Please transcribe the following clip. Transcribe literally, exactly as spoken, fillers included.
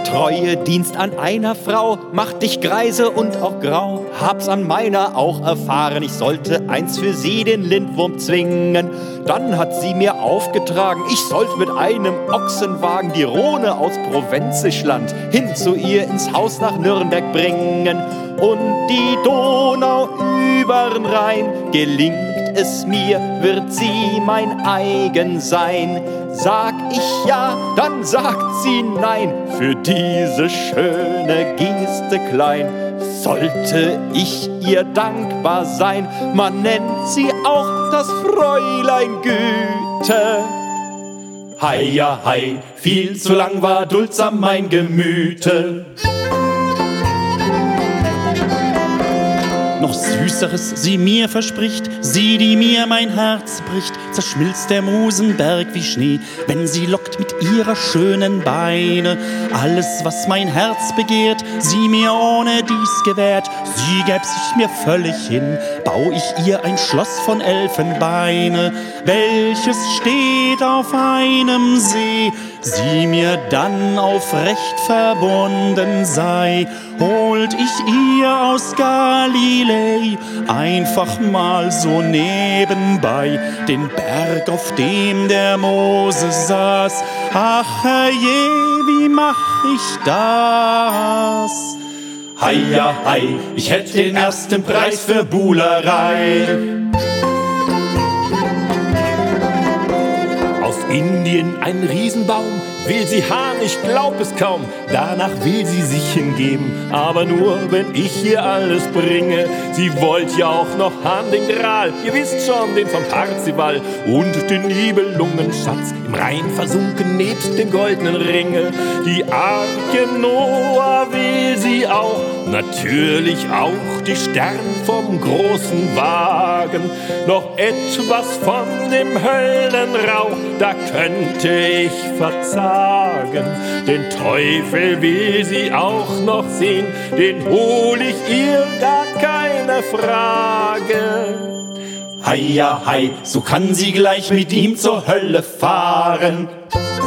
Treue Dienst an einer Frau macht dich greise und auch grau. Hab's an meiner auch erfahren, ich sollte eins für sie den Lindwurm zwingen. Dann hat sie mir aufgetragen, ich sollte mit einem Ochsenwagen die Rhone aus Provenzischland hin zu ihr ins Haus nach Nürnberg bringen. Und die Donau übern Rhein, gelingt es mir, wird sie mein eigen sein. Sag ich ja, dann sagt sie nein, für diese schöne Geste klein. Sollte ich ihr dankbar sein, man nennt sie auch das Fräulein Güte. Hei, ja, hei, viel zu lang war duldsam mein Gemüte. Noch Süßeres sie mir verspricht, sie, die mir mein Herz bricht, zerschmilzt der Musenberg wie Schnee, wenn sie lockt mit ihrer schönen Beine. Alles, was mein Herz begehrt, sie mir ohne dies gewährt, sie gäb sich mir völlig hin, bau ich ihr ein Schloss von Elfenbeine, welches steht auf einem See, sie mir dann aufrecht verbunden sei. Holt ich ihr aus Galilei einfach mal so nebenbei den Berg, auf dem der Mose saß. Ach herrje, wie mach ich das? Hei, ja, hei, ich hätte den ersten Preis für Buhlerei. Aus Indien ein Riesenbaum, will sie Hahn, ich glaub es kaum. Danach will sie sich hingeben, aber nur, wenn ich ihr alles bringe. Sie wollt ja auch noch Hahn, den Gral, ihr wisst schon, den vom Parzival. Und den Nibelungenschatz, im Rhein versunken nebst dem goldenen Ringe. Die Arke Noah will sie auch, natürlich auch die Stern vom großen Wagen. Noch etwas von dem Höllenrauch, da könnte ich verzeihen. Den Teufel will sie auch noch sehen, den hol ich ihr, gar keine Frage. Hei, ja, hei, so kann sie gleich mit ihm zur Hölle fahren.